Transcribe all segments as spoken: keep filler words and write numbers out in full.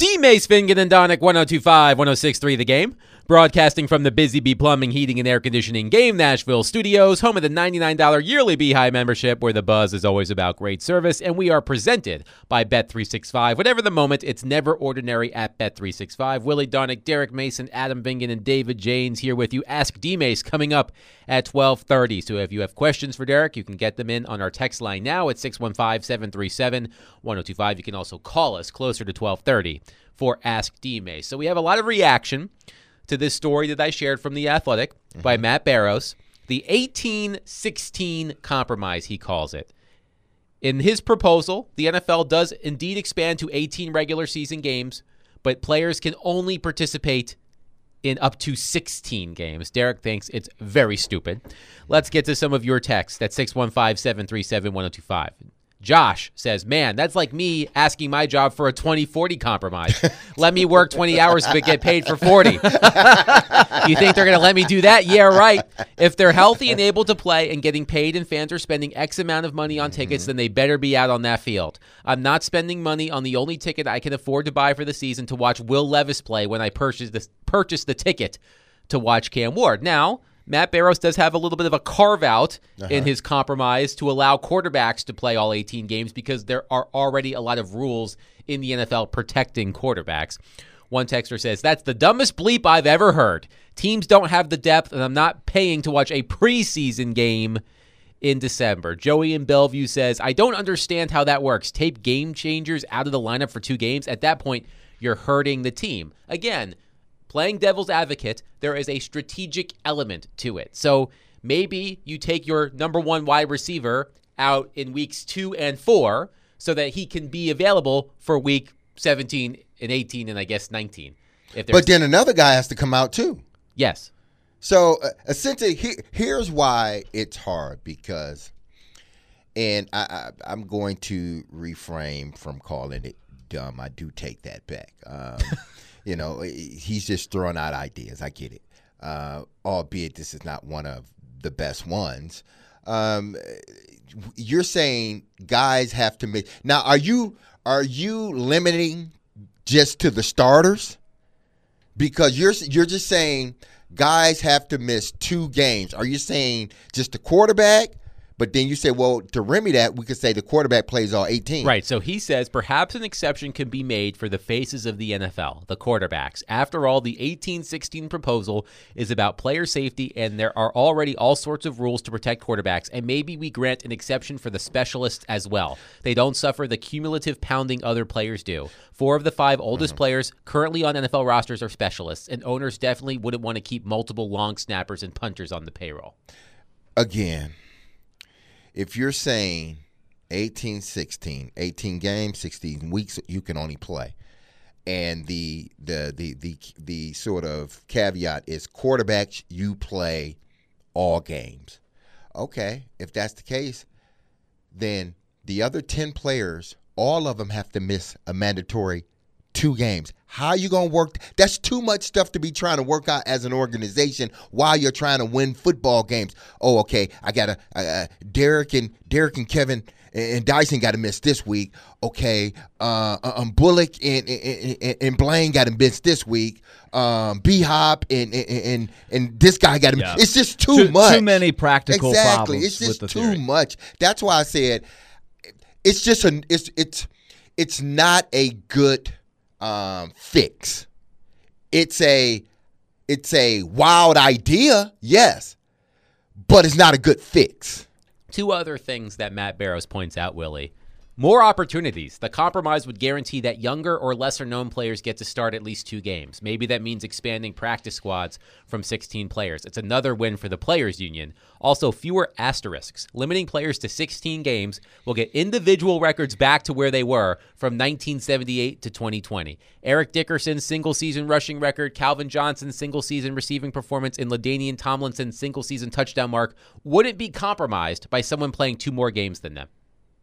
D-Mace, Fingan, and Donick, one oh two five, one oh six point three The Game. Broadcasting from the Busy Bee Plumbing, Heating, and Air Conditioning Game Nashville studios, home of the ninety-nine dollars yearly Beehive membership, where the buzz is always about great service, and we are presented by Bet three sixty-five. Whatever the moment, it's never ordinary at Bet three sixty-five. Willie Donick, Derek Mason, Adam Vingan, and David Janes here with you. Ask D-Mace coming up at twelve thirty. So if you have questions for Derek, you can get them in on our text line now at six one five, seven three seven, one oh two five. You can also call us closer to twelve thirty for Ask D-Mace. So we have a lot of reaction to this story that I shared from The Athletic mm-hmm. by Matt Barrows. The eighteen sixteen compromise, he calls it. In his proposal, the N F L does indeed expand to eighteen regular season games, but players can only participate in up to sixteen games. Derek thinks it's very stupid. Let's get to some of your texts at six one five, seven three seven, one oh two five. Josh says, man, that's like me asking my job for a twenty forty compromise. Let me work twenty hours but get paid for forty. You think they're going to let me do that? Yeah, right. If they're healthy and able to play and getting paid and fans are spending X amount of money on mm-hmm. tickets, then they better be out on that field. I'm not spending money on the only ticket I can afford to buy for the season to watch Will Levis play when I purchase the, purchase the ticket to watch Cam Ward. Now, Matt Barrows does have a little bit of a carve-out uh-huh. in his compromise to allow quarterbacks to play all eighteen games because there are already a lot of rules in the N F L protecting quarterbacks. One texter says, that's the dumbest bleep I've ever heard. Teams don't have the depth, and I'm not paying to watch a preseason game in December. Joey in Bellevue says, I don't understand how that works. Tape game changers out of the lineup for two games. At that point, you're hurting the team. Again, playing devil's advocate, there is a strategic element to it. So maybe you take your number one wide receiver out in weeks two and four so that he can be available for week seventeen and eighteen and I guess nineteen. If but then another guy has to come out too. Yes. So uh, essentially, he, here's why it's hard because, and I, I, I'm going to refrain from calling it dumb. I do take that back. Um, You know, he's just throwing out ideas. I get it. Uh, albeit this is not one of the best ones. Um, you're saying guys have to miss. Now, are you are you limiting just to the starters? Because you're you're just saying guys have to miss two games. Are you saying just the quarterback? But then you say, well, to remedy that, we could say the quarterback plays all eighteen. Right. So he says perhaps an exception can be made for the faces of the N F L, the quarterbacks. After all, the eighteen sixteen proposal is about player safety, and there are already all sorts of rules to protect quarterbacks. And maybe we grant an exception for the specialists as well. They don't suffer the cumulative pounding other players do. Four of the five oldest mm-hmm. players currently on N F L rosters are specialists, and owners definitely wouldn't want to keep multiple long snappers and punters on the payroll. Again. If you're saying eighteen sixteen, eighteen games, sixteen weeks, you can only play. And the the the the the sort of caveat is quarterbacks, you play all games. Okay, if that's the case, then the other ten players, all of them have to miss a mandatory two games. How are you going to work? That's too much stuff to be trying to work out as an organization while you're trying to win football games. Oh, okay, I got to uh, Derek and Derek and Kevin and Dyson got to miss this week. Okay, uh, um, Bullock and, and, and Blaine got to miss this week. Um, B-Hop and, and and this guy got to yeah. miss. It's just too, too much. Too many practical exactly. problems. It's just with the too theory. much. That's why I said it's just a it's it's it's not a good Um, fix. It's a it's a wild idea, yes, but it's not a good fix. Two other things that Matt Barrows points out, Willie. More opportunities. The compromise would guarantee that younger or lesser-known players get to start at least two games. Maybe that means expanding practice squads from sixteen players. It's another win for the players' union. Also, fewer asterisks. Limiting players to sixteen games will get individual records back to where they were from nineteen seventy-eight to twenty twenty. Eric Dickerson's single-season rushing record, Calvin Johnson's single-season receiving performance, and LaDainian Tomlinson's single-season touchdown mark wouldn't be compromised by someone playing two more games than them.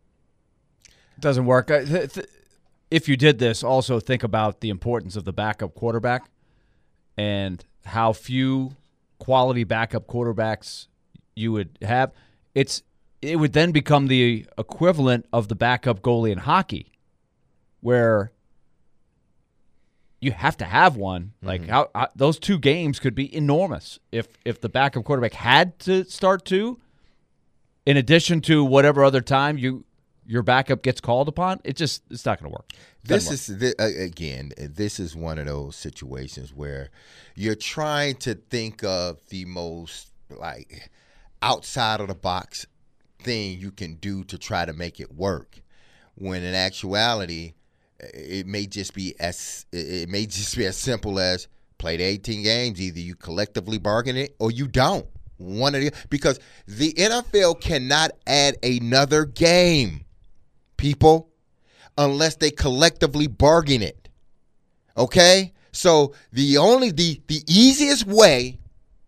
Doesn't work. If you did this, also think about the importance of the backup quarterback and how few quality backup quarterbacks you would have. It's it would then become the equivalent of the backup goalie in hockey, where you have to have one. Like Mm-hmm. how, how those two games could be enormous if if the backup quarterback had to start two, in addition to whatever other time you your backup gets called upon. It just it's not going to work. This is thi- uh, again. This is one of those situations where you're trying to think of the most like outside of the box thing you can do to try to make it work. When in actuality, it may just be as it may just be as simple as play the eighteen games. Either you collectively bargain it or you don't. One of the because the N F L cannot add another game, people, unless they collectively bargain it. Okay? So the only the the easiest way,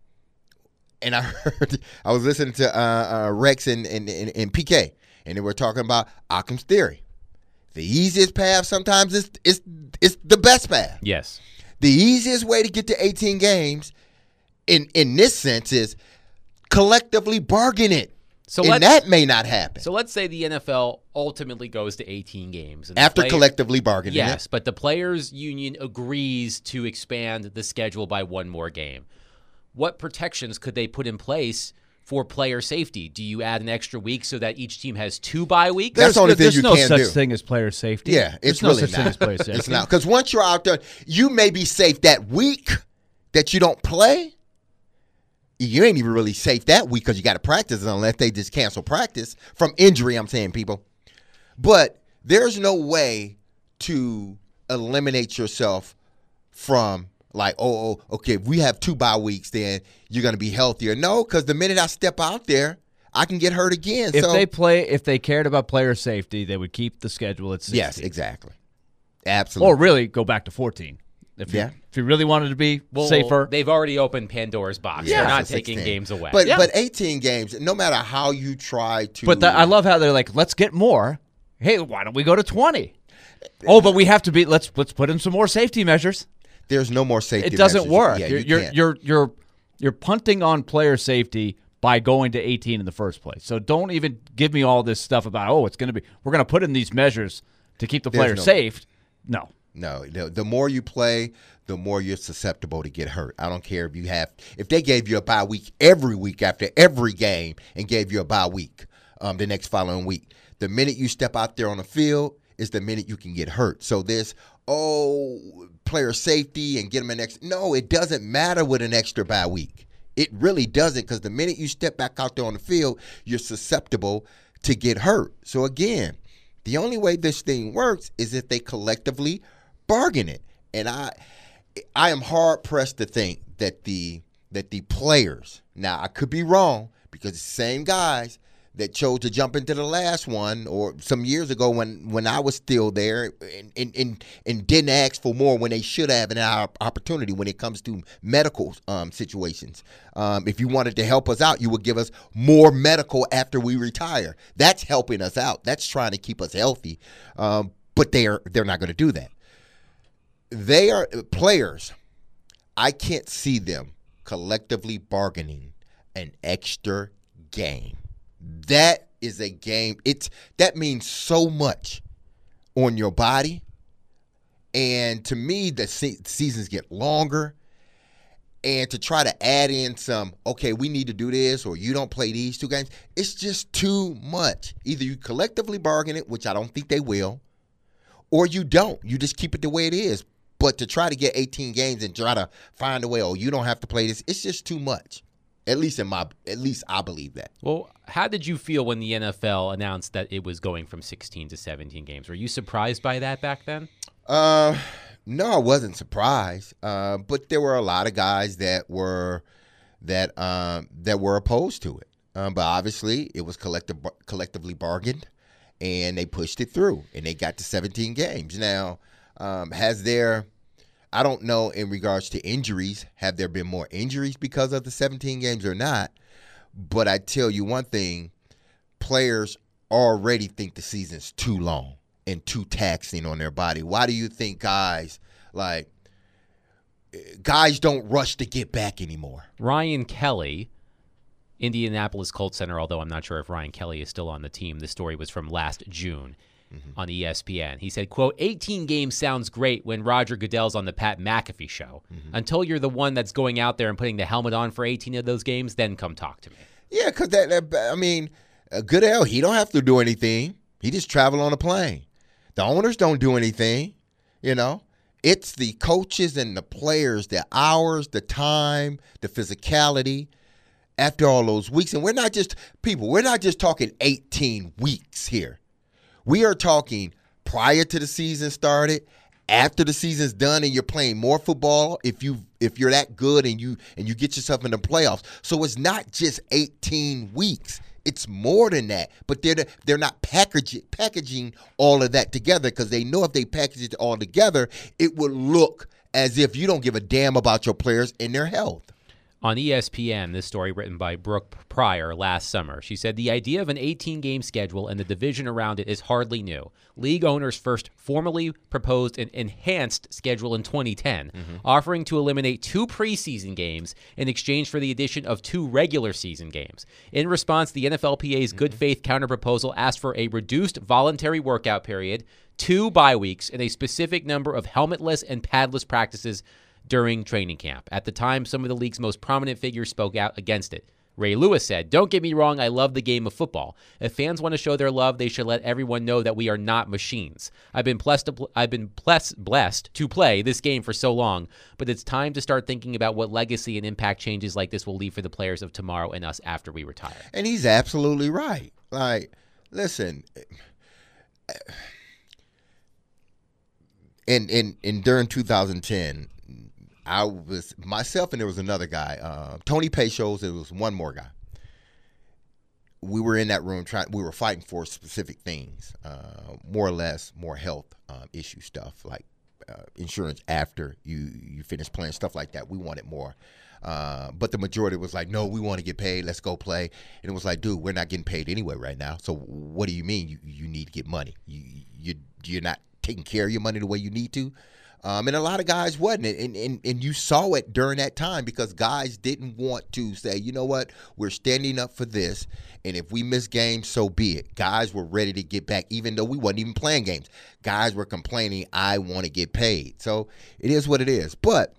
and I heard I was listening to uh, uh, Rex and, and, and, and P K, and they were talking about Occam's theory. The easiest path sometimes is is is the best path. Yes. The easiest way to get to eighteen games, in in this sense, is collectively bargain it. So and let's- that may not happen So let's say the N F L ultimately goes to eighteen games. And the after player- collectively bargaining Yes, it. but the players' union agrees to expand the schedule by one more game. What protections could they put in place for player safety? Do you add an extra week so that each team has two bye weeks? That's the only thing there's you no can such do. thing as player safety. Yeah, There's it's no really such not. thing as player safety. It's not because once you're out there, you may be safe that week that you don't play. You ain't even really safe that week because you got to practice unless they just cancel practice from injury. I'm saying, people, but there's no way to eliminate yourself from like, oh, oh, okay, if we have two bye weeks, then you're gonna be healthier. No, because the minute I step out there, I can get hurt again. If so they play, if they cared about player safety, they would keep the schedule at sixteen. yes, exactly, absolutely. Or really go back to fourteen. If Yeah. you, if you really wanted to be Well, safer. They've already opened Pandora's box. Yeah, They're not so taking sixteen. games away. But Yeah. but eighteen games, no matter how you try to. But that, I love how they're like, let's get more. Hey, why don't we go to twenty? Oh, but we have to be. Let's let's put in some more safety measures. There's no more safety. It doesn't measures. work. Yeah, you're you you're, can't. you're you're you're punting on player safety by going to eighteen in the first place. So don't even give me all this stuff about oh, it's going to be. We're going to put in these measures to keep the There's player no- safe. No. No, the, the more you play, the more you're susceptible to get hurt. I don't care if you have, if they gave you a bye week every week after every game and gave you a bye week um, the next following week. The minute you step out there on the field is the minute you can get hurt. So this, oh, player safety and get them an extra. No, it doesn't matter with an extra bye week. It really doesn't because the minute you step back out there on the field, you're susceptible to get hurt. So again, the only way this thing works is if they collectively bargain it. And I I am hard pressed to think that the that the players, now I could be wrong because the same guys that chose to jump into the last one or some years ago when, when I was still there and, and, and, and didn't ask for more when they should have an opportunity when it comes to medical um, situations. Um, if you wanted to help us out, you would give us more medical after we retire. That's helping us out. That's trying to keep us healthy. Um, but they're they're not going to do that. They are players. I can't see them collectively bargaining an extra game. That is a game. It's that means so much on your body. And to me, the se- seasons get longer. And to try to add in some, okay, we need to do this, or you don't play these two games, it's just too much. Either you collectively bargain it, which I don't think they will, or you don't. You just keep it the way it is. But to try to get eighteen games and try to find a way, oh, you don't have to play this, it's just too much. At least in my, at least I believe that. Well, how did you feel when the N F L announced that it was going from sixteen to seventeen games? Were you surprised by that back then? Uh, no, I wasn't surprised. Uh, but there were a lot of guys that were that um that were opposed to it. Um, but obviously, it was collective collectively bargained, and they pushed it through, and they got to seventeen games. Now, um, has there? I don't know in regards to injuries, have there been more injuries because of the seventeen games or not? But I tell you one thing, players already think the season's too long and too taxing on their body. Why do you think guys, like, guys don't rush to get back anymore? Ryan Kelly, Indianapolis Colts center, although I'm not sure if Ryan Kelly is still on the team. The story was from last June. mm-hmm. on E S P N. He said, quote, eighteen games sounds great when Roger Goodell's on the Pat McAfee show. Mm-hmm. Until you're the one that's going out there and putting the helmet on for eighteen of those games, then come talk to me. Yeah, because that, that, I mean, uh, Goodell, he don't have to do anything. He just travel on a plane. The owners don't do anything, you know. It's the coaches and the players, the hours, the time, the physicality after all those weeks. And we're not just, people, we're not just talking eighteen weeks here. We are talking prior to the season started, after the season's done and you're playing more football if you if you're that good and you and you get yourself in the playoffs. So it's not just eighteen weeks. It's more than that, but they're they're not packaging packaging all of that together because they know if they package it all together, it would look as if you don't give a damn about your players and their health. On E S P N, this story written by Brooke Pryor last summer, she said the idea of an eighteen-game schedule and the division around it is hardly new. League owners first formally proposed an enhanced schedule in twenty ten, mm-hmm. offering to eliminate two preseason games in exchange for the addition of two regular season games. In response, the N F L P A's mm-hmm. good faith counterproposal asked for a reduced voluntary workout period, two bye weeks, and a specific number of helmetless and padless practices during training camp. At the time, some of the league's most prominent figures spoke out against it. Ray Lewis said, "Don't get me wrong, I love the game of football. If fans want to show their love, they should let everyone know that we are not machines. I've been blessed to, pl- I've been blessed, blessed to play this game for so long, but it's time to start thinking about what legacy and impact changes like this will leave for the players of tomorrow and us after we retire." And he's absolutely right. Like, listen, in in, in during two thousand ten, I was myself and there was another guy, uh, Tony Peixos. There was one more guy. We were in that room trying. We were fighting for specific things, uh, more or less, more health um, issue stuff like uh, insurance after you you finish playing, stuff like that. We wanted more, uh, but the majority was like, "No, we want to get paid. Let's go play." And it was like, "Dude, we're not getting paid anyway right now. So what do you mean you you need to get money? You you you're not taking care of your money the way you need to." Um, and a lot of guys wasn't. And, and, and you saw it during that time because guys didn't want to say, you know what, we're standing up for this. And if we miss games, so be it. Guys were ready to get back, even though we wasn't even playing games. Guys were complaining, I want to get paid. So it is what it is. But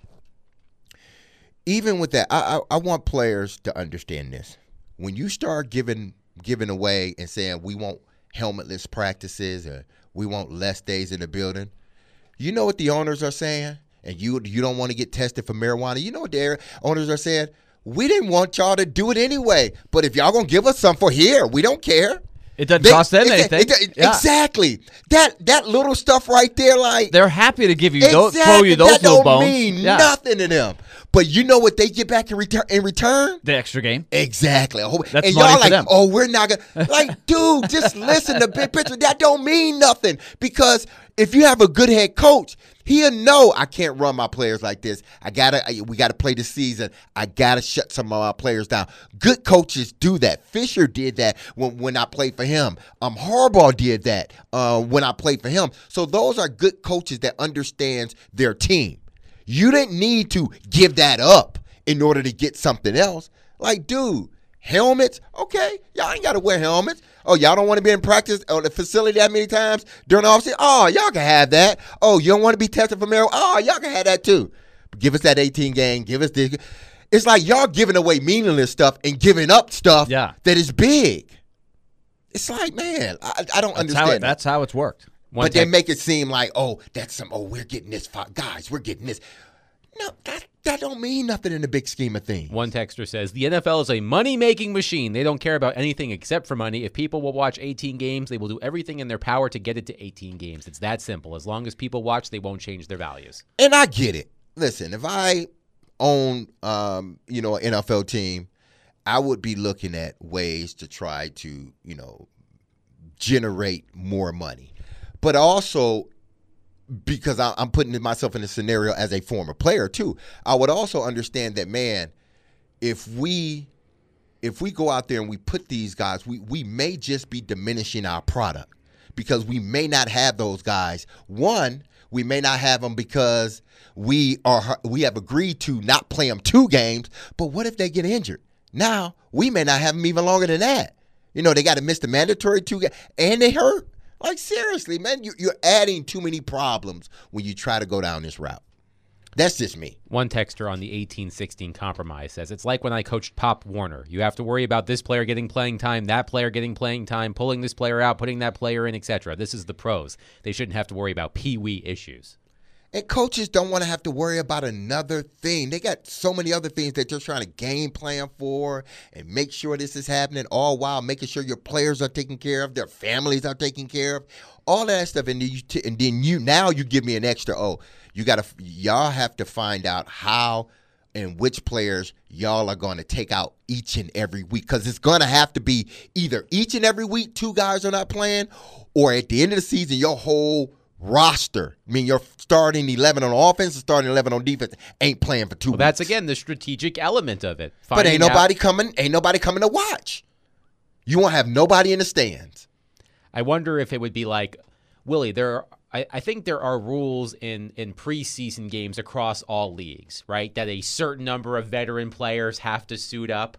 even with that, I, I, I want players to understand this. When you start giving giving away and saying we want helmetless practices or we want less days in the building, you know what the owners are saying? And you you don't want to get tested for marijuana. You know what their owners are saying? We didn't want y'all to do it anyway. But if y'all going to give us some for here, we don't care. It doesn't they, cost them it, anything. It, it, yeah. Exactly. That that little stuff right there, like. They're happy to give you exactly, those, throw you those that little don't bones. mean yeah. nothing to them. But you know what they get back in return? In return? The extra game. Exactly. That's and money y'all for like, them. oh, we're not gonna like, dude. Just listen to big picture. That don't mean nothing because if you have a good head coach, he'll know I can't run my players like this. I gotta, we gotta play the season. I gotta shut some of my players down. Good coaches do that. Fisher did that when, when I played for him. Um, Harbaugh did that uh, when I played for him. So those are good coaches that understands their team. You didn't need to give that up in order to get something else. Like, dude, helmets? Okay, y'all ain't got to wear helmets. Oh, y'all don't want to be in practice or the facility that many times during the offseason? Oh, y'all can have that. Oh, you don't want to be tested for marijuana? Oh, y'all can have that too. Give us that eighteen game. Give us this. It's like y'all giving away meaningless stuff and giving up stuff yeah. that is big. It's like, man, I, I don't that's understand. How it, that's how it's worked. One but tech- they make it seem like, oh, that's some, oh, we're getting this, guys, we're getting this. No, that that don't mean nothing in the big scheme of things. One texter says, the N F L is a money-making machine. They don't care about anything except for money. If people will watch eighteen games, they will do everything in their power to get it to eighteen games. It's that simple. As long as people watch, they won't change their values. And I get it. Listen, if I own, um, you know, an N F L team, I would be looking at ways to try to, you know, generate more money. But also, because I'm putting myself in a scenario as a former player too, I would also understand that, man, if we if we go out there and we put these guys, we, we may just be diminishing our product because we may not have those guys. One, we may not have them because we are we have agreed to not play them two games, but what if they get injured? Now, we may not have them even longer than that. You know, they got to miss the mandatory two games, and they hurt. Like, seriously, man, you, you're adding too many problems when you try to go down this route. That's just me. One texter on the eighteen sixteen compromise says, it's like when I coached Pop Warner. You have to worry about this player getting playing time, that player getting playing time, pulling this player out, putting that player in, et cetera. This is the pros. They shouldn't have to worry about pee-wee issues. And coaches don't want to have to worry about another thing. They got so many other things that they're trying to game plan for and make sure this is happening, all while making sure your players are taken care of, their families are taken care of, all that stuff. And then you, t- and then you now you give me an extra. Oh, you got to y'all have to find out how and which players y'all are going to take out each and every week, because it's going to have to be either each and every week two guys are not playing, or at the end of the season your whole roster, I mean, your starting eleven on offense and starting eleven on defense ain't playing for two Well, weeks. that's, again, the strategic element of it. But ain't Finding nobody out- coming. Ain't nobody coming to watch. You won't have nobody in the stands. I wonder if it would be like, Willie, there are, I, I think there are rules in, in preseason games across all leagues, right? That a certain number of veteran players have to suit up.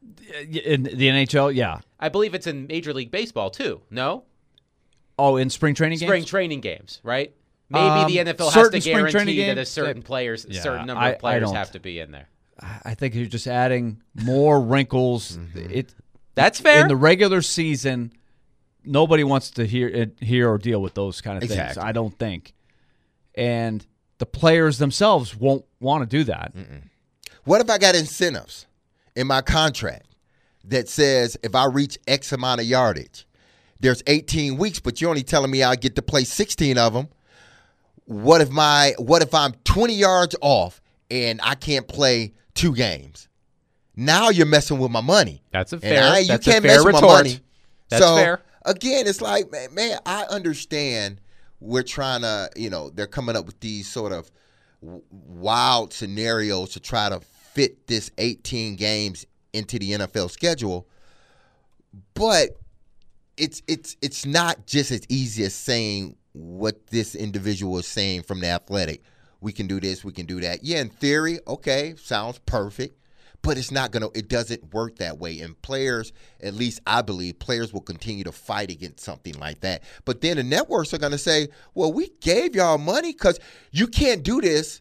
In the N H L, yeah. I believe it's in Major League Baseball, too. No? Oh, in spring training games? Spring training games, right? Maybe Um, the N F L has certain to spring training guarantee that a games, certain they- players, a Yeah, certain number I- I of players don't- have to be in there. I think you're just adding more wrinkles. It That's fair. in the regular season. Nobody wants to hear hear or deal with those kind of things. Exactly. I don't think, and the players themselves won't want to do that. What if I got incentives in my contract that says if I reach X amount of yardage, there's eighteen weeks, but you're only telling me I get to play sixteen of them. What if my what if I'm twenty yards off and I can't play two games? Now you're messing with my money. That's a And fair. I- you that's can't a fair mess with my retort. money. That's so, fair. Again, it's like, man, man, I understand we're trying to, you know, they're coming up with these sort of w- wild scenarios to try to fit this eighteen games into the N F L schedule. But it's it's it's not just as easy as saying what this individual is saying from the Athletic. We can do this, we can do that. Yeah, in theory, okay, sounds perfect. But it's not gonna. It doesn't work that way. And players, at least I believe, players will continue to fight against something like that. But then the networks are gonna say, "Well, we gave y'all money because you can't do this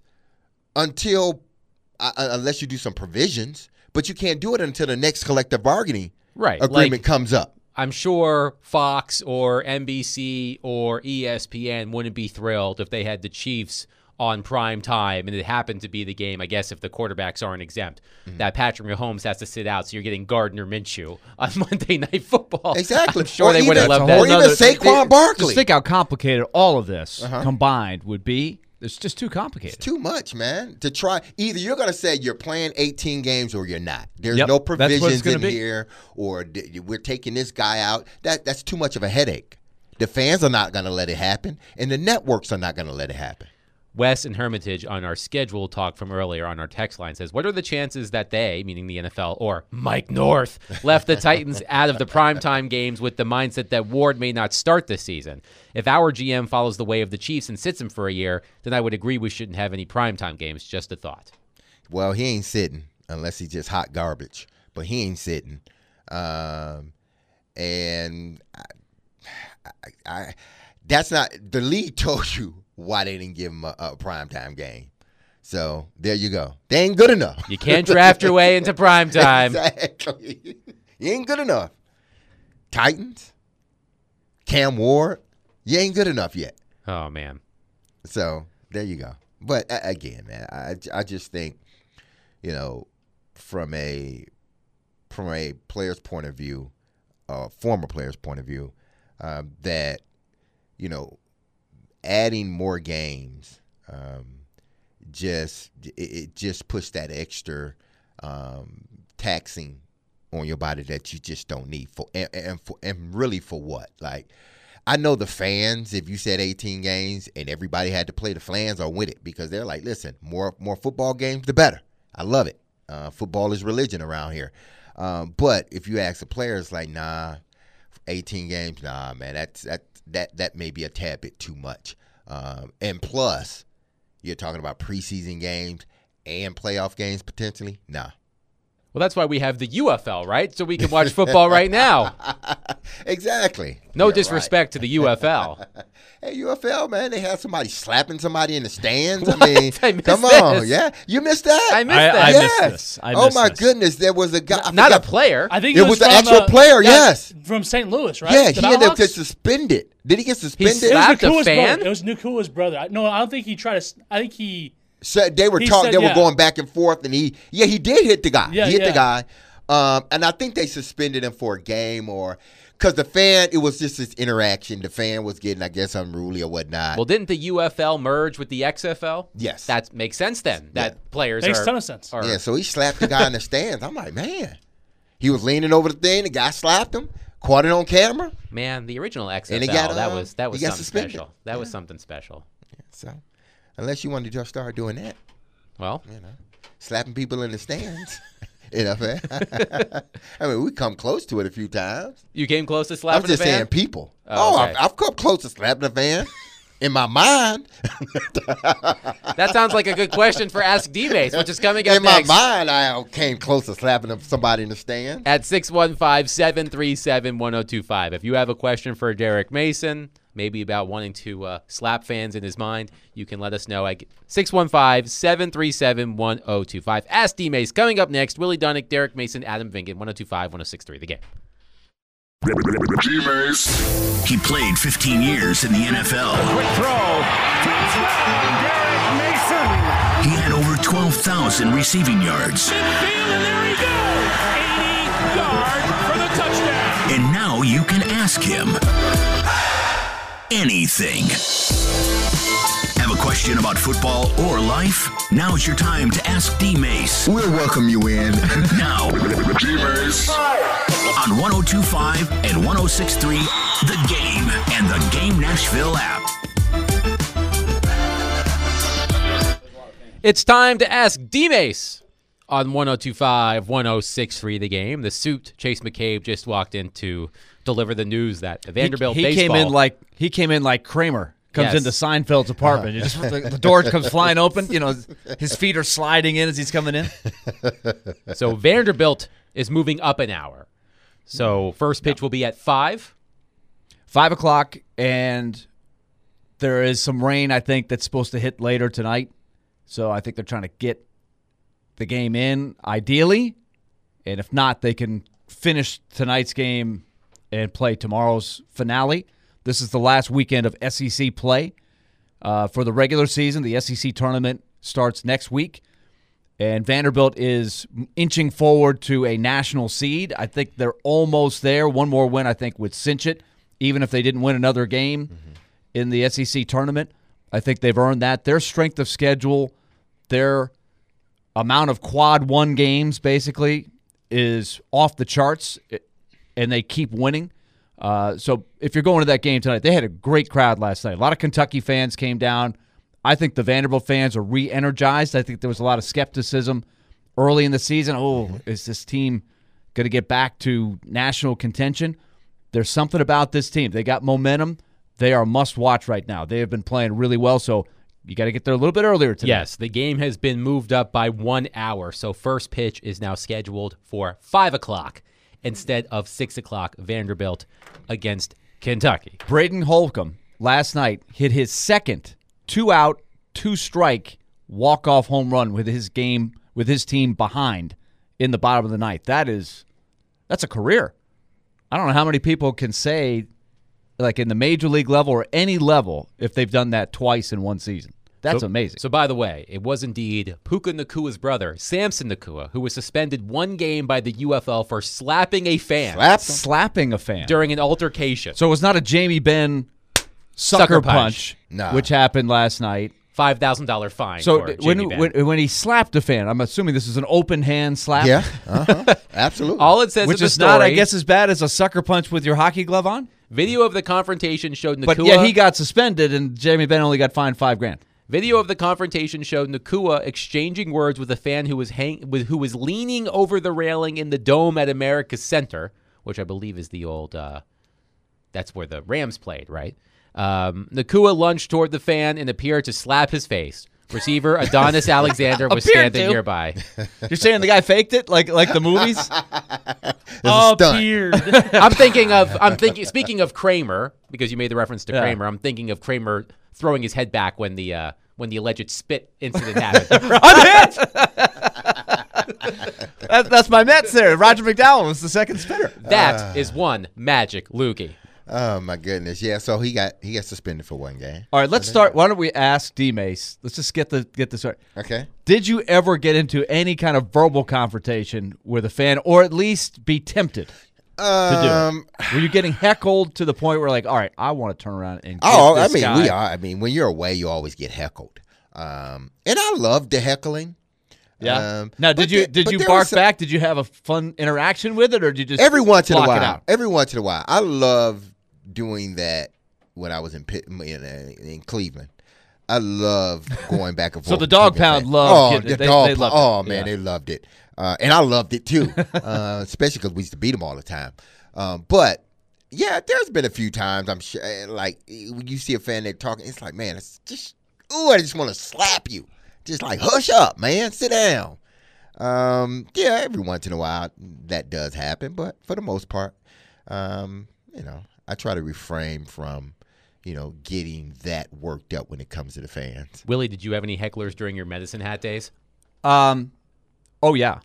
until uh, unless you do some provisions. But you can't do it until the next collective bargaining Right, agreement like- comes up." I'm sure Fox or N B C or E S P N wouldn't be thrilled if they had the Chiefs on prime time and it happened to be the game, I guess, if the quarterbacks aren't exempt, mm-hmm. that Patrick Mahomes has to sit out, so you're getting Gardner Minshew on Monday Night Football. Exactly. I'm sure Or they even- would have loved or that. even Another- Saquon Barkley. Just think how complicated all of this Uh-huh. combined would be. It's just too complicated. It's too much, man. To try either you're going to say you're playing eighteen games or you're not. There's Yep, no that's what it's provisions gonna in be. here, or d- we're taking this guy out. That that's too much of a headache. The fans are not going to let it happen, and the networks are not going to let it happen. Wes and Hermitage on our schedule talk from earlier on our text line says, what are the chances that they, meaning the N F L, or Mike North, left the Titans out of the primetime games with the mindset that Ward may not start this season? If our G M follows the way of the Chiefs and sits him for a year, then I would agree we shouldn't have any primetime games. Just a thought. Well, he ain't sitting unless he's just hot garbage, but he ain't sitting. Um, and I, I, I, that's not – the league told you why they didn't give him a, a primetime game. So there you go. They ain't good enough. You can't draft your way into primetime. Exactly. You ain't good enough. Titans, Cam Ward, you ain't good enough yet. Oh, man. So there you go. But uh, again, man, I, I just think, you know, from a from a player's point of view, uh, former player's point of view, um, that, you know, adding more games um, just it, it just puts that extra um, taxing on your body that you just don't need for and, and for and really for what? Like, I know the fans, if you said eighteen games and everybody had to play, the fans are with it because they're like, listen, more more football games, the better. I love it. Uh, football is religion around here. Um, but if you ask the players, like, nah, eighteen games, nah, man, that's that that that may be a tad bit too much. Um, and plus, you're talking about preseason games and playoff games potentially. Nah. Well, that's why we have the U F L, right? So we can watch football right now. Exactly. No You're disrespect to the U F L. Right. Hey, U F L, man, they had somebody slapping somebody in the stands. I mean, I missed come on, this. yeah, you missed that. I missed I- that. I yes. missed this. I oh missed my this. goodness, there was a guy. I Not a forgot- player. I think It he was the from, actual uh, player, yeah, yes. from Saint Louis, right? Yeah, The he ended up Battlehawks? getting suspended. Did he get suspended? slapped It a was Nakua's fan? brother. It was Nakua's brother. I- No, I don't think he tried to. s- I think he. So they were He talking. said, They were yeah. going back and forth, and he, yeah, he did hit the guy. Yeah, he hit yeah. the guy, um, and I think they suspended him for a game or because the fan. It was just this interaction. The fan was getting, I guess, unruly or whatnot. Well, didn't the U F L merge with the X F L? Yes. That makes sense then. That Yeah. players Makes are. a ton of sense. are- yeah, so he slapped the guy in the stands. I'm like, man, he was leaning over the thing. The guy slapped him, caught it on camera. Man, the original X F L. And he got, that uh, was that he was got something suspended. special. That was Yeah. something special. So, unless you want to just start doing that, Well, you know, slapping people in the stands. You know what I'm saying? I mean, we come close to it a few times. you came close to I'm slapping just a fan. saying people. Oh, Oh, okay. I've, I've come close to slapping a fan. In my mind, That sounds like a good question for Ask D-Mace, which is coming up in my next. mind, I came close to slapping somebody in the stand. At six one five, seven three seven, one oh two five. If you have a question for Derek Mason, maybe about wanting to uh, slap fans in his mind, you can let us know at six one five, seven three seven, one oh two five. Ask D-Mace. Coming up next, Willie Dunnick, Derek Mason, Adam Vingan, one oh two five, one oh six three, The Game. G-Mace. He played fifteen years in the N F L. Quick throw. Touchdown, Derek Mason. He had over twelve thousand receiving yards. Midfield, and there he goes. eighty yards for the touchdown. And now you can ask him anything. Have a question about football or life? Now's your time to ask D-Mace. We'll welcome you in. Now, G-Mace. on one oh two point five and one oh six point three, The Game and the Game Nashville app. It's time to ask D-Mace on one oh two five, one oh six three, The Game. The suit Chase McCabe just walked in to deliver the news that Vanderbilt he, he baseball. came in like he came in like Kramer comes Yes. into Seinfeld's apartment. You just, the, the door comes flying open. You know, his feet are sliding in as he's coming in. So Vanderbilt is moving up an hour. So first pitch will be at five. Five o'clock, and there is some rain. I think that's supposed to hit later tonight. So I think they're trying to get the game in ideally, and if not, they can finish tonight's game and play tomorrow's finale. This is the last weekend of S E C play uh, for the regular season. The S E C tournament starts next week, and Vanderbilt is inching forward to a national seed. I think they're almost there. One more win, I think, would cinch it, even if they didn't win another game mm-hmm. in the S E C tournament. I think they've earned that. Their strength of schedule, their amount of quad one games, basically, is off the charts, and they keep winning. Uh, so if you're going to that game tonight, they had a great crowd last night. A lot of Kentucky fans came down. I think the Vanderbilt fans are re-energized. I think there was a lot of skepticism early in the season. Oh, is this team going to get back to national contention? There's something about this team. They got momentum. They are must-watch right now. They have been playing really well, so you got to get there a little bit earlier today. Yes, the game has been moved up by one hour. So first pitch is now scheduled for five o'clock instead of six o'clock. Vanderbilt against Kentucky. Braden Holcomb last night hit his second two-out, two-strike walk-off home run with his game with his team behind in the bottom of the ninth. That is, that's a career. I don't know how many people can say, like in the major league level or any level, if they've done that twice in one season. That's so, amazing. So, by the way, it was indeed Puka Nakua's brother, Samson Nakua, who was suspended one game by the U F L for slapping a fan Slapped him. Slapping a fan. during an altercation. So it was not a Jamie Benn sucker, Sucker punch. punch, No. which happened last night. five thousand dollars fine So for d- Jamie when, Benn. when when he slapped a fan, I'm assuming this is an open hand slap. Yeah, uh-huh. Absolutely. All it says Which in is the not, I story, guess, as bad as a sucker punch with your hockey glove on. video of the confrontation showed Nakua. But yeah, he got suspended, and Jamie Benn only got fined five grand. Video of the confrontation showed Nakua exchanging words with a fan who was hang- with, who was leaning over the railing in the dome at America's Center, which I believe is the old. Uh, that's where the Rams played, right? Um, Nakua lunged toward the fan and appeared to slap his face. Receiver Adonis Alexander was Appeared standing to. nearby. You're saying the guy faked it, like like the movies? a stunt. Appeared. I'm thinking of I'm thinking speaking of Kramer, because you made the reference to Yeah. Kramer, I'm thinking of Kramer throwing his head back when the uh, when the alleged spit incident happened. I'm hit. that, that's my Mets there. Roger McDowell was the second spinner. That is one magic Lukey. Oh my goodness, yeah. So he got he got suspended for one game. All right, let's start. Why don't we ask D Mace? Let's just get the get this right. Okay. Did you ever get into any kind of verbal confrontation with a fan, or at least be tempted to Um, do it? Were you getting heckled to the point where, like, all right, I want to turn around and get oh, I this mean, guy? we are. I mean, when you're away, you always get heckled. Um, and I love the heckling. Yeah. Um, now, but did you the- did but you there bark was some- back? Did you have a fun interaction with it, or did you just Every once in a block it while. out? Every once in a while. I love doing that when I was in Pitt, in, uh, in Cleveland. I love going back and forth. So the with dog Cleveland pound fans. loved Oh, getting- the they- dog they loved pound. Oh it. man, Yeah. they loved it, uh, and I loved it too. uh, especially because we used to beat them all the time. Um, but yeah, there's been a few times I'm sure, eh, like when you see a fan that talking, it's like, man, it's just, ooh, I just want to slap you. Just like, hush up, man, sit down. Um, yeah, every once in a while that does happen, but for the most part, um, you know, I try to refrain from, you know, getting that worked up when it comes to the fans. Willie, did you have any hecklers during your medicine hat days? Um, oh yeah,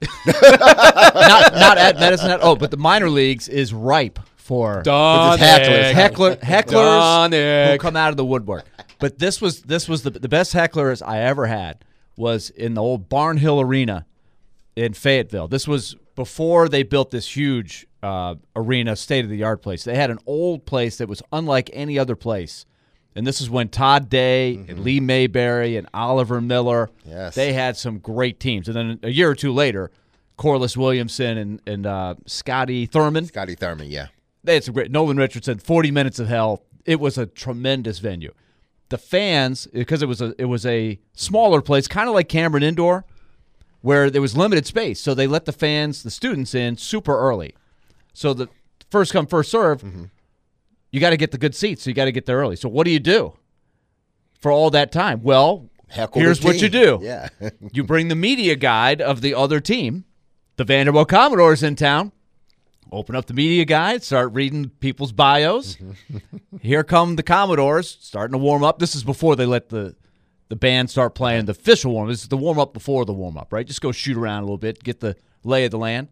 not not at Medicine Hat. Oh, but the minor leagues is ripe for Don hecklers. heckler hecklers who Donick. come out of the woodwork. But this was this was the the best hecklers I ever had was in the old Barnhill Arena in Fayetteville. This was before they built this huge uh, arena, state of the art place. They had an old place that was unlike any other place. And this is when Todd Day Mm-hmm. and Lee Mayberry and Oliver Miller, Yes. they had some great teams. And then a year or two later, Corliss Williamson and, and uh, Scotty Thurman, Scotty Thurman, yeah. they had some great. Nolan Richardson, forty minutes of hell. It was a tremendous venue. The fans, because it was a it was a smaller place, kind of like Cameron Indoor, where there was limited space. So they let the fans, the students in super early. So the first come, first serve, Mm-hmm. you got to get the good seats. So you got to get there early. So what do you do for all that time? Well, Heckle here's the what you team. do. Yeah. You bring the media guide of the other team. The Vanderbilt Commodores in town. Open up the media guide, start reading people's bios. Here come the Commodores, starting to warm up. This is before they let the, the band start playing the official warm. This is the warm up before the warm up, right? Just go shoot around a little bit, get the lay of the land.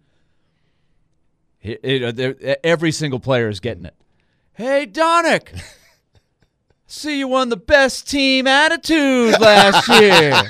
It- it- every single player is getting it. Hey, Donick, see you won the best team attitude last year.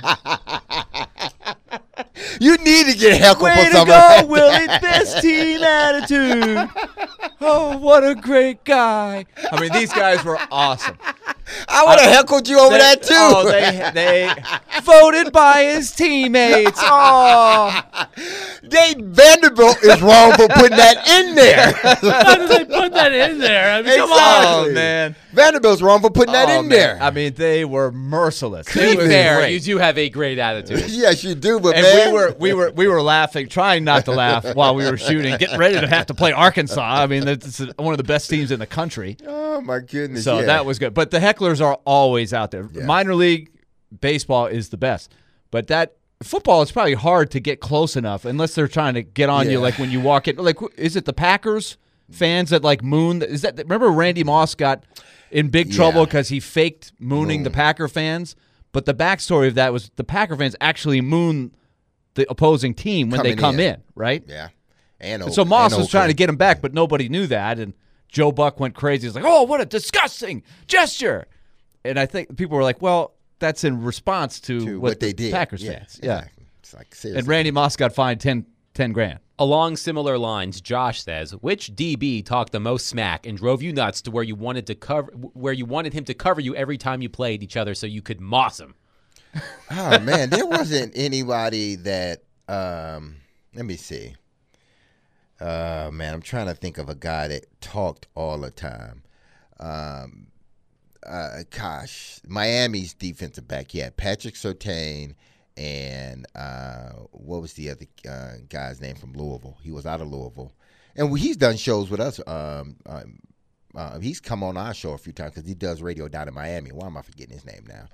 You need to get heckled Way for to something go, like that. Willie. Best team attitude. Oh, what a great guy. I mean, these guys were awesome. I would have heckled you over They- that too. Oh, they they voted by his teammates. Oh, They Vanderbilt is wrong for putting that in there. How did they put that in there? I mean, come Exactly. on. man. Vanderbilt's wrong for putting that Oh, in man. there. I mean, they were merciless. To It be was fair, great. you do have a great attitude. Yes, you do, but And man, we were we were we were laughing, trying not to laugh while we were shooting, getting ready to have to play Arkansas. I mean, that's one of the best teams in the country. oh my goodness. So yeah. that was good. But the hecklers are always out there. Yeah. Minor league baseball is the best. But that football is probably hard to get close enough unless they're trying to get on you Yeah. like when you walk in. Like, is it the Packers fans that like moon? Is that remember Randy Moss got in big trouble Yeah. because he faked mooning Moon. the Packer fans? But the backstory of that was the Packer fans actually moon the opposing team when they Coming come in, in. right? Yeah. And, And so Oak- Moss and was trying to Oakland. get him back, but nobody knew that. And Joe Buck went crazy. He's like, oh, what a disgusting gesture. And I think people were like, well, that's in response to, to what, what they the did. Packers yeah, fans. Yeah. exactly. It's like seriously. And Randy Moss got fined ten, ten grand. Along similar lines, Josh says, which D B talked the most smack and drove you nuts to where you wanted to cover, where you wanted him to cover you every time you played each other so you could moss him? Oh man, there wasn't anybody that. Um, let me see. Uh, man, I'm trying to think of a guy that talked all the time. Um, uh, gosh, Miami's defensive back. Yeah, Patrick Surtain and uh, what was the other uh, guy's name from Louisville? He was out of Louisville, and he's done shows with us. Um, um, uh, he's come on our show a few times because he does radio down in Miami. Why am I forgetting his name now?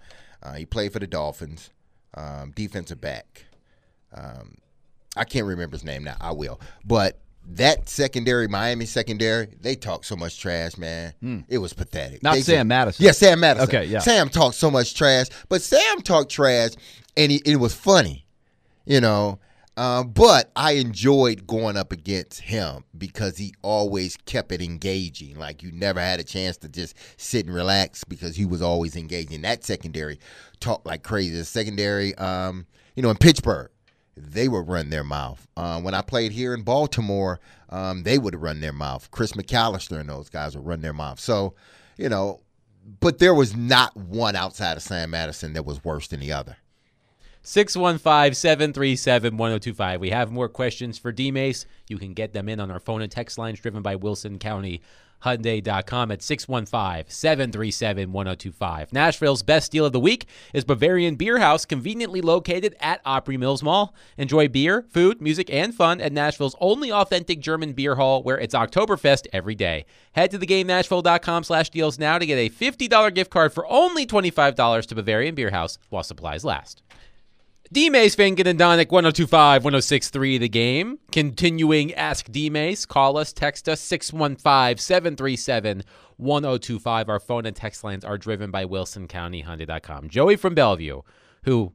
Uh, he played for the Dolphins, um, defensive back. Um, I can't remember his name now. I will. But that secondary, Miami secondary, they talk so much trash, man. Hmm. It was pathetic. Not They Sam just- Madison. Yeah, Sam Madison. Okay, yeah. Sam talked so much trash, but Sam talked trash, and he, it was funny, you know. Um, but I enjoyed going up against him because he always kept it engaging. Like you never had a chance to just sit and relax because he was always engaging. That secondary talked like crazy. The secondary, um, you know, in Pittsburgh, they would run their mouth. Uh, when I played here in Baltimore, um, they would run their mouth. Chris McAllister and those guys would run their mouth. So, you know, but there was not one outside of Sam Madison that was worse than the other. six one five, seven three seven, one oh two five. We have more questions for D-Mace. You can get them in on our phone and text lines driven by Wilson County Hyundai dot com at six one five, seven three seven, one oh two five. Nashville's best deal of the week is Bavarian Beer House, conveniently located at Opry Mills Mall. Enjoy beer, food, music, and fun at Nashville's only authentic German beer hall, where it's Oktoberfest every day. Head to the game nashville dot com slash deals now to get a fifty dollars gift card for only twenty-five dollars to Bavarian Beer House while supplies last. D-Mace, Finken, and Donick, one oh two five, one oh six three The Game. Continuing Ask D-Mace. Call us, text us, six one five, seven three seven, one oh two five. Our phone and text lines are driven by Wilson County Hyundai dot com. Joey from Bellevue, who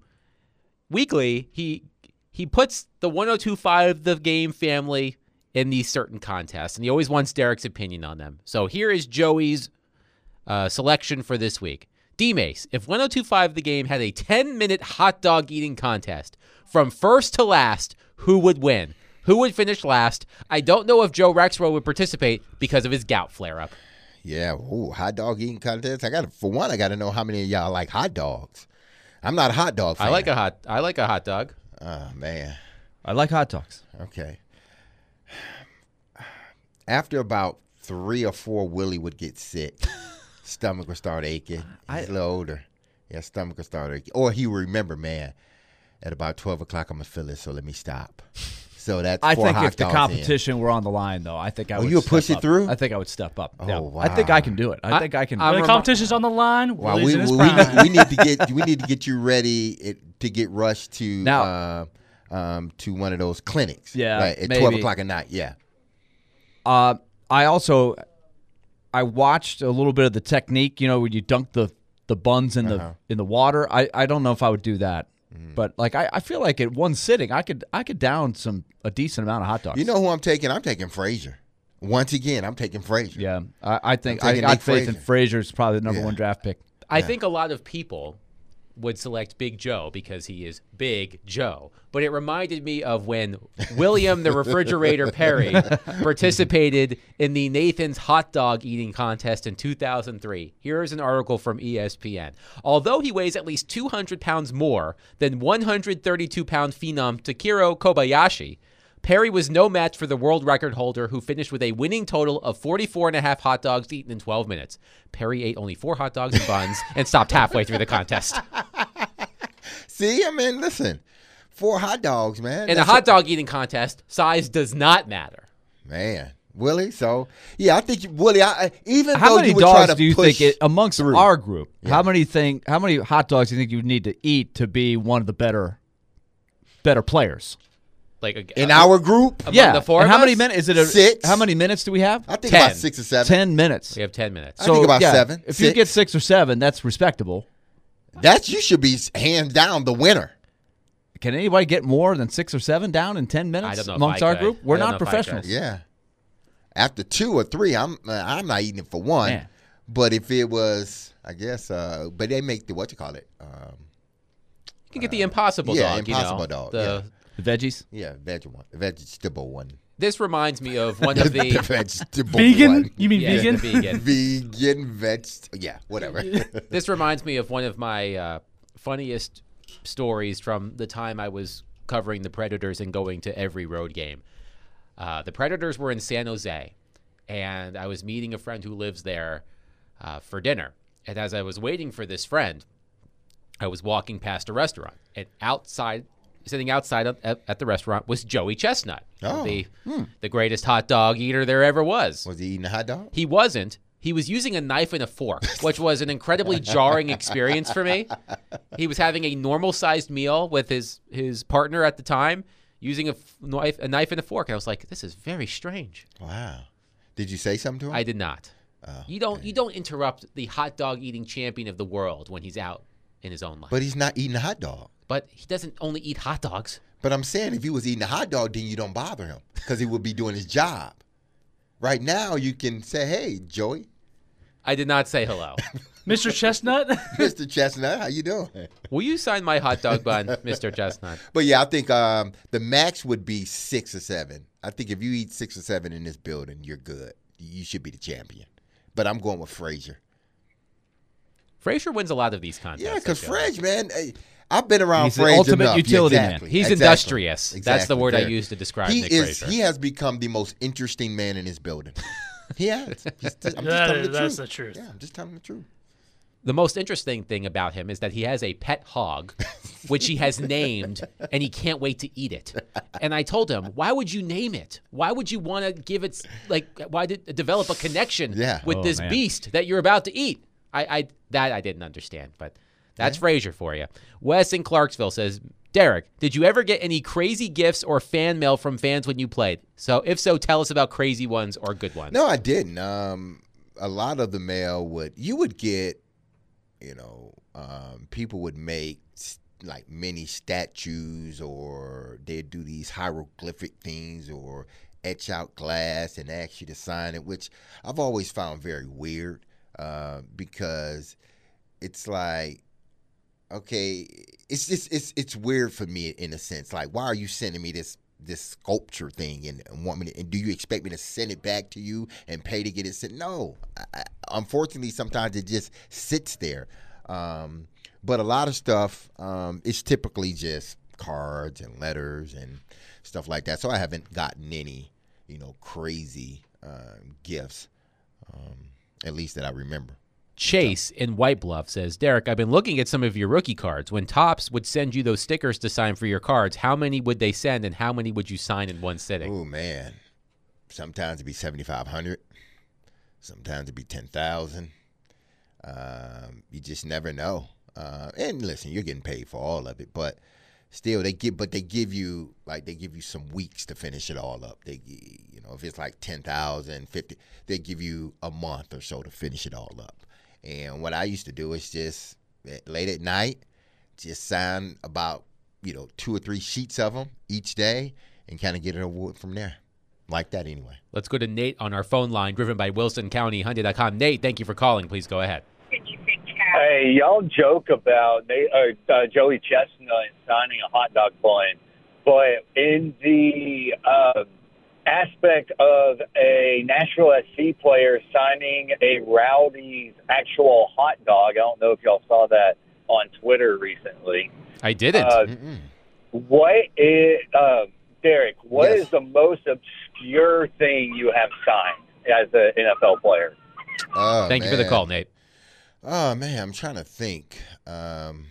weekly, he he puts the one oh two five The Game family in these certain contests, and he always wants Derek's opinion on them. So here is Joey's uh, selection for this week. D-Mace, if one oh two five The Game had a ten-minute hot dog eating contest from first to last, who would win? Who would finish last? I don't know if Joe Rexrow would participate because of his gout flare-up. Yeah, ooh, hot dog eating contest. I got for one, I got to know how many of y'all like hot dogs. I'm not a hot dog fan. I like a hot. I like a hot dog. Oh man. I like hot dogs. Okay. After about three or four, Willie would get sick. Stomach would start aching. He's a little older. Yeah, stomach would start aching. Or he would remember, man, at about twelve o'clock, I'm going to feel it, so let me stop. So that's I four think hot if the dogs competition were on the line, though, I think I Oh, would you would step push it up. through? I think I would step up. Oh, yeah. wow. I think I can do it. I, I- think I can. I'm When remi- the competition's on the line, in. Well, Willie's we, in his we, prime. need, we need to get we need to get you ready it, to get rushed to Now- uh, um, to one of those clinics. Yeah, right, at maybe. twelve o'clock at night. Yeah. Uh, I also I watched a little bit of the technique. You know, when you dunk the, the buns in Uh-huh. the in the water. I, I don't know if I would do that, but like I, I feel like at one sitting, I could I could down some a decent amount of hot dogs. You know who I'm taking? I'm taking Frazier. Once again, I'm taking Frazier. Yeah, I, I think I'm I taking got Nick faith in Frazier. Frazier's probably the number Yeah. one draft pick. I think a lot of people would select Big Joe because he is Big Joe. But it reminded me of when William the Refrigerator Perry participated in the Nathan's hot dog eating contest in two thousand three. Here's an article from E S P N. Although he weighs at least two hundred pounds more than one hundred thirty-two pound phenom Takiro Kobayashi, Perry was no match for the world record holder, who finished with a winning total of forty-four and a half hot dogs eaten in twelve minutes. Perry ate only four hot dogs and buns and stopped halfway through the contest. See, I mean, listen, four hot dogs, man. In a That's hot dog eating contest, size does not matter. Man, Willie. So yeah, I think you- Willie. I, I- even How though many you would try dogs to do you push think it, amongst through. our group? How many think? How many hot dogs do you think you would need to eat to be one of the better, better players? Like a, in a- our group, among yeah. the four and of how many us, minutes is it? A, Six. How many minutes do we have? I think ten. about six or seven. Ten minutes. we have ten minutes. I think about yeah, seven, If you six. get six or seven, that's respectable. That's you should be hands down the winner. Can anybody get more than six or seven down in ten minutes I don't know if amongst I our could. group? We're I don't not know if I professionals. could. Yeah. After two or three, I'm uh, I'm not eating it for one. Man. But if it was, I guess, uh, but they make the what you call it, um, You can get the impossible yeah, dog. Impossible you know, dog, the- The veggies. yeah, veg one, the vegetable one, This reminds me of one of the the vegetable Vegan? one. You mean yeah, vegan? the vegan. vegan veg. Yeah, whatever. This reminds me of one of my uh, funniest stories from the time I was covering the Predators and going to every road game. Uh, the Predators were in San Jose, and I was meeting a friend who lives there uh, for dinner. And as I was waiting for this friend, I was walking past a restaurant, and outside, sitting outside of, at, at the restaurant was Joey Chestnut, Oh, the the greatest hot dog eater there ever was. Was he eating a hot dog? He wasn't, he was using a knife and a fork, which was an incredibly jarring experience for me. He was having a normal-sized meal with his, his partner at the time, using a f- knife, a knife and a fork. And I was like, this is very strange. Wow. Did you say something to him? I did not. Oh, you don't okay. you don't interrupt the hot dog eating champion of the world when he's out in his own life. But he's not eating a hot dog. But he doesn't only eat hot dogs. But I'm saying if he was eating a hot dog, then you don't bother him because he would be doing his job. Right now, you can say, hey, Joey. I did not say hello. Mister Chestnut? Mister Chestnut, how you doing? Will you sign my hot dog bun, Mister Chestnut? But, yeah, I think um, the max would be six or seven. I think if you eat six or seven in this building, you're good. You should be the champion. But I'm going with Frazier. Frazier wins a lot of these contests. Yeah, because I feel like. Frazier, man, hey, I've been around He's the Frazier ultimate enough. utility yeah, man. exactly, He's exactly, industrious. That's the exactly, word I very. use to describe He Nick is. Frazier. He has become the most interesting man in his building. He has. He's just, I'm just That telling is- the that's truth. the truth. Yeah, I'm just telling the truth. The most interesting thing about him is that he has a pet hog, which he has named, and he can't wait to eat it. And I told him, why would you name it? Why would you want to give it, like, why did develop a connection Yeah. with Oh, this man. beast that you're about to eat? I, I that I didn't understand, but that's Frazier for you. Wes in Clarksville says, Derek, did you ever get any crazy gifts or fan mail from fans when you played? So if so, tell us about crazy ones or good ones. No, I didn't. Um, a lot of the mail would you would get, you know, um, people would make s- like mini statues, or they'd do these hieroglyphic things, or etch out glass and ask you to sign it, which I've always found very weird uh, because it's like, okay, it's just it's it's weird for me in a sense. Like, why are you sending me this this sculpture thing and, and want me to, and do you expect me to send it back to you and pay to get it sent? No, I, I, unfortunately, sometimes it just sits there. Um, but a lot of stuff, um, it's typically just cards and letters and stuff like that. So I haven't gotten any, you know, crazy um, gifts, um, at least that I remember. Chase in White Bluff says, Derek, I've been looking at some of your rookie cards. When Topps would send you those stickers to sign for your cards, how many would they send and how many would you sign in one sitting? Oh, man. Sometimes it'd be seventy-five hundred. Sometimes it'd be ten thousand. Um, you just never know. Uh, and listen, you're getting paid for all of it, but still, they give, but they give you, like, they give you some weeks to finish it all up. They, you know, if it's like ten thousand, fifty, they give you a month or so to finish it all up. And what I used to do is just late at night, just sign about, you know, two or three sheets of them each day and kind of get it over from there. Like that anyway. Let's go to Nate on our phone line, driven by Wilson County Hyundai dot com. Nate, thank you for calling. Please go ahead. Hey, y'all joke about Nate, uh, uh, Joey Chestnut signing a hot dog bun, but in the uh, aspect of a Nashville S C player signing a Rowdy's actual hot dog, I don't know if y'all saw that on Twitter recently. I didn't. Uh, what is, uh, Derek, what Yes. is the most obscure thing you have signed as an N F L player? Oh, thank you for the man. call, Nate. Oh, man, I'm trying to think. Um,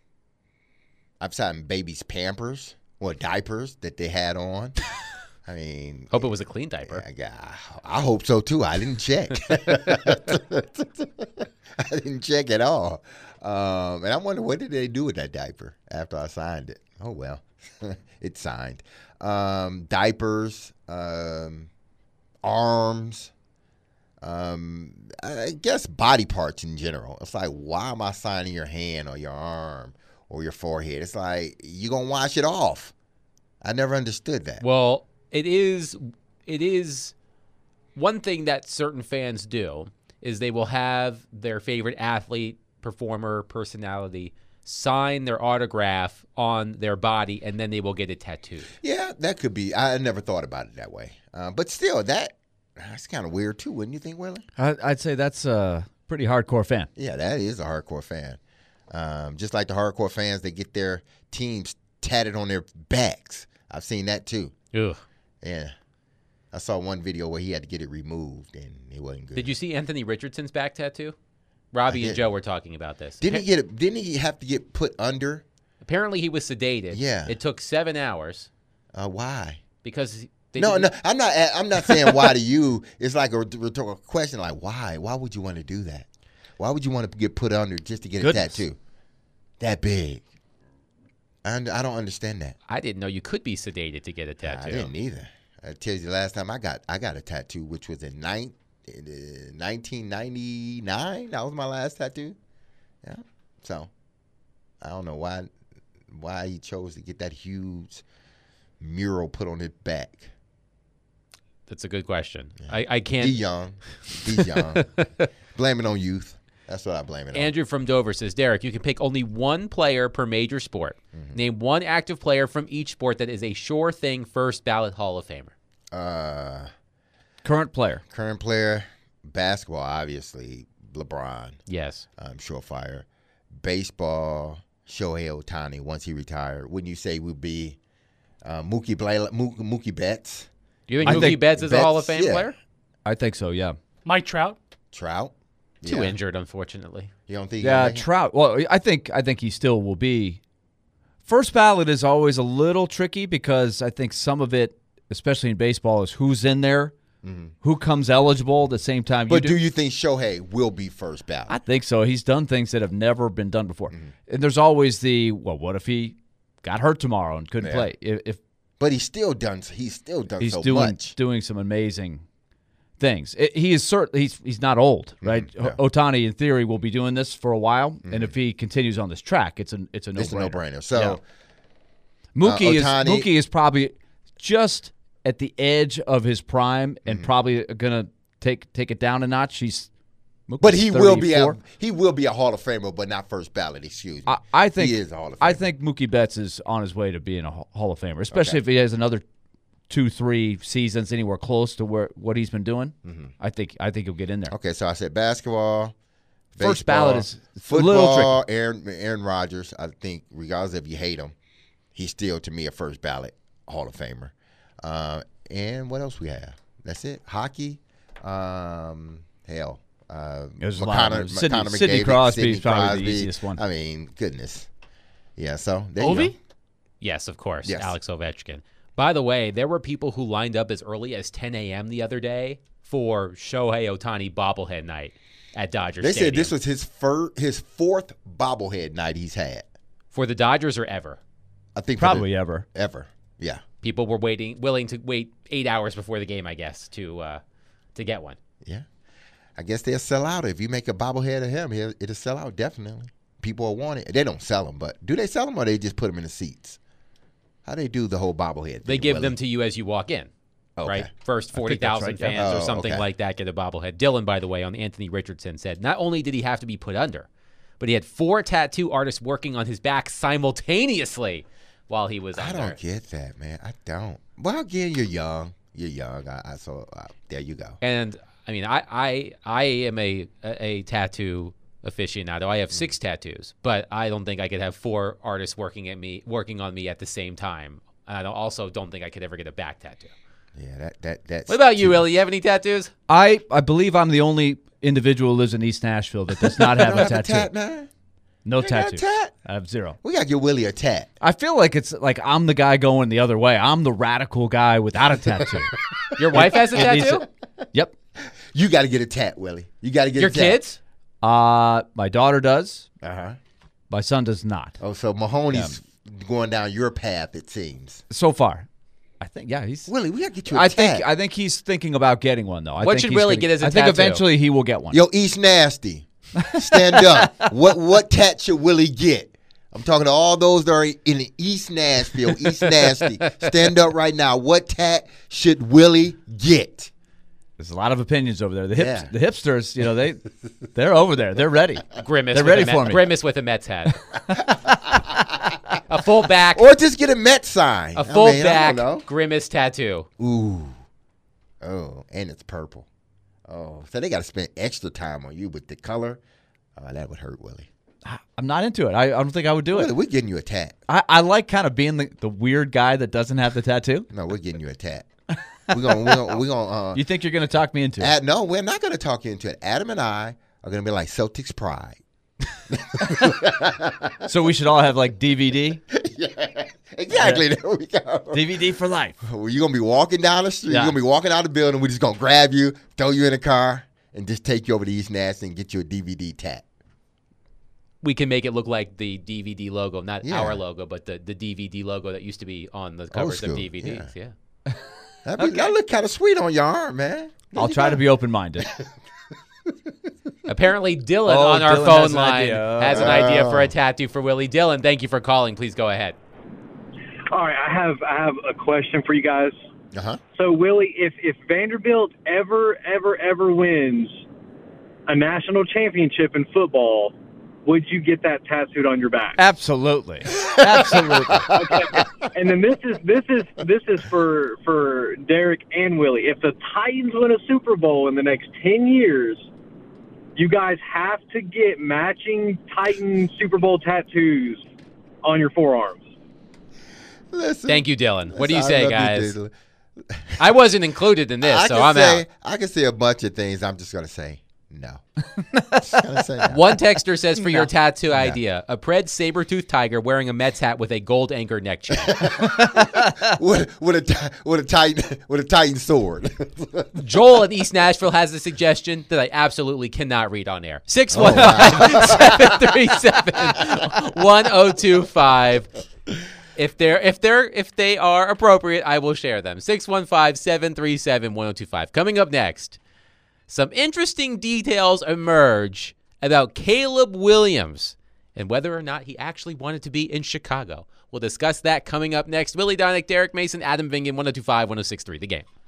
I've signed babies' Pampers or diapers that they had on. I mean, Hope it was a clean diaper. I, got- I hope so, too. I didn't check. I didn't check at all. Um, and I wonder, what did they do with that diaper after I signed it? Oh, well, it's signed. Um, diapers, um, arms, um, I guess body parts in general. It's like, why am I signing your hand or your arm or your forehead? It's like, you're going to wash it off. I never understood that. Well, it is it is one thing that certain fans do is they will have their favorite athlete, performer, personality sign their autograph on their body, and then they will get it tattooed. Yeah, that could be. I never thought about it that way. Uh, but still, that that's kind of weird too, wouldn't you think, Willie? I, I'd say that's a pretty hardcore fan. Yeah, that is a hardcore fan. Um, just like the hardcore fans, they get their teams tatted on their backs. I've seen that too. Ugh. Yeah, I saw one video where he had to get it removed, and it wasn't good. Did you see Anthony Richardson's back tattoo? Robbie I and did. Joe were talking about this. Didn't he get it? Didn't he have to get put under? Apparently, he was sedated. Yeah. It took seven hours Uh, why? because They No, didn't- no, I'm not. I'm not saying why to you. It's like a rhetorical question. Like why? Why would you want to do that? Why would you want to get put under just to get Goodness. a tattoo that big? I, I don't understand that. I didn't know you could be sedated to get a tattoo. I didn't either. I tell you, the last time I got I got a tattoo, which was in nine, nineteen ninety-nine. That was my last tattoo. Yeah. So I don't know why why he chose to get that huge mural put on his back. That's a good question. I, I can't. He young. He's young. Blame it on youth. That's what I blame it on. Andrew from Dover says, Derek, you can pick only one player per major sport. Mm-hmm. Name one active player from each sport that is a sure thing first ballot Hall of Famer. Uh, Current player. current player, basketball, obviously, LeBron. Yes. Um, surefire. Baseball, Shohei Ohtani. Once he retired, wouldn't you say would be uh, Mookie Bla- Mookie, Mookie Betts, Do you think I Mookie think Betts is a Betts, Hall of Fame yeah. player? I think so, yeah. Mike Trout. Trout? Too Yeah. injured, unfortunately. You don't think? he Yeah, can make it? Trout. Well, I think I think he still will be. First ballot is always a little tricky because I think some of it, especially in baseball, is who's in there, who comes eligible at the same time. But you do you think Shohei will be first ballot? I think so. He's done things that have never been done before, Mm-hmm. and there's always the well, what if he got hurt tomorrow and couldn't Yeah. play? If, if but he's still done. He's still done he's so doing much. doing some amazing things. It, he is certainly he's he's not old, right? Mm-hmm. yeah. O- Ohtani, in theory, will be doing this for a while, and if he continues on this track, it's a it's a no It's a brainer. no-brainer. So. Yeah. Mookie is Ohtani- Mookie is probably just at the edge of his prime and Mm-hmm. probably gonna take take it down a notch. He's Mookie's But he will be a thirty-four. he will be a Hall of Famer, but not first ballot. Excuse me. I, I think he is a Hall of Famer. I think Mookie Betts is on his way to being a Hall of Famer, especially Okay. if he has another two, three seasons anywhere close to where what he's been doing. I think I think he'll get in there. Okay, so I said basketball. First baseball, ballot is it's a football. little tricky. Aaron Aaron Rodgers. I think regardless if you hate him, he's still to me a first ballot Hall of Famer. Uh, and what else we have? That's it. Hockey. Um, hell. Uh, There's a lot of McConnor, them. Sidney- McConnor Sidney McDavid, Crosby is Sidney probably the Crosby. easiest one. I mean, goodness. Yeah. So there you Ovi? go. Yes, of course. Yes. Alex Ovechkin. By the way, there were people who lined up as early as ten a.m. the other day for Shohei Ohtani bobblehead night at Dodger They Stadium. said this was his fir- his fourth bobblehead night he's had. for the Dodgers or ever. I think for Probably the, ever. ever. Yeah. People were waiting, willing to wait eight hours before the game, I guess, to uh, to get one. Yeah. I guess they'll sell out. If you make a bobblehead of him, he'll, it'll sell out definitely. People will want it. They don't sell them, but do they sell them or they just put them in the seats? How they do the whole bobblehead They thing, give Willie? them to you as you walk in, Okay. right? First forty think that's thousand right, yeah. fans or Oh, something okay. like that get a bobblehead. Dylan, by the way, on Anthony Richardson said not only did he have to be put under, but he had four tattoo artists working on his back simultaneously while he was I under. don't get that, man. I don't. Well, again, you're young. You're young. I, I so uh, there you go. And I mean, I I, I am a, a a tattoo aficionado. I have six tattoos, but I don't think I could have four artists working at me working on me at the same time. I don't, also don't think I could ever get a back tattoo. Yeah, that that that's. What about you, too- Willie? You have any tattoos? I, I believe I'm the only individual who lives in East Nashville that does not You have don't a have a tattoo. tat, man? No You got a tattoos. tat? I have zero. We gotta get Willie a tat. I feel like it's like I'm the guy going the other way. I'm the radical guy without a tattoo. Your wife has a It needs tattoo? to- Yep. You got to get a tat, Willie. You got to get Your a tat. kids? Uh, my daughter does. Uh huh. My son does not. Oh, so Mahoney's going down your path. It seems. So far, I think. Yeah, he's. Willie, we gotta get you a I tat. think. I think he's thinking about getting one though. I What think should he's Willie gonna- get as a I think tattoo? eventually he will get one. Yo, East Nasty, stand up. What what tat should Willie get? I'm talking to all those that are in East Nashville, East Nasty. Stand up right now. What tat should Willie get? There's a lot of opinions over there. The hips, Yeah. the hipsters, you know, they they're over there. They're ready. Grimace. They're with ready a Met- for me. Grimace with a Mets hat. A full back. Or just get a Met sign. A full I mean, I back don't Grimace tattoo. know. Ooh. Oh, and it's purple. Oh, so they got to spend extra time on you with the color. Oh, that would hurt Willie. I'm not into it. I, I don't think I would do Willie, it. we're getting you a tat. I, I like kind of being the, the weird guy that doesn't have the tattoo. No, we're getting you a tat. We're gonna, we're gonna, we're gonna. Uh, You think you're going to talk me into it? Ad, no, we're not gonna talk you into it. Adam and I are gonna be like Celtics pride. So we should all have like D V D. Yeah, exactly. There we go. D V D for life. Well, you're going to be walking down the street. Yeah. You're going to be walking out of the building. We're just going to grab you, throw you in a car, and just take you over to East Nash and get you a D V D tat. We can make it look like the D V D logo, not Yeah. our logo, but the, the D V D logo that used to be on the covers school, of D V Ds. Yeah. yeah. That'd be, That look kind of sweet on your arm, man. I'll try to be open-minded. Apparently, Dylan Oh, on our Dylan phone has an line idea. has an Oh. idea for a tattoo for Willie. Dylan, thank you for calling. Please go ahead. All right, I have I have a question for you guys. Uh-huh. So, Willie, if if Vanderbilt ever, ever, ever wins a national championship in football, would you get that tattooed on your back? Absolutely. Absolutely. And then this is this is this is for for Derek and Willie. If the Titans win a Super Bowl in the next ten years, you guys have to get matching Titan Super Bowl tattoos on your forearms. Listen, Thank you, Dylan. What do you listen, say, I love guys? Dylan. I wasn't included in this, I so can I'm say, out. I can say a bunch of things. I'm just going to say no. Just gonna say no. One texter says for your tattoo idea, a Pred saber-toothed tiger wearing a Mets hat with a gold anchor neck chain. with, with a ti- with a titan with a titan sword. Joel in East Nashville has a suggestion that I absolutely cannot read on air. six one five, seven three seven, one oh two five. If they're if they're if they are appropriate, I will share them. six one five, seven three seven, one oh two five. Coming up next, some interesting details emerge about Caleb Williams and whether or not he actually wanted to be in Chicago. We'll discuss that coming up next. Willie Donick, Derek Mason, Adam Vingan, one oh two five, one oh six three, The Game.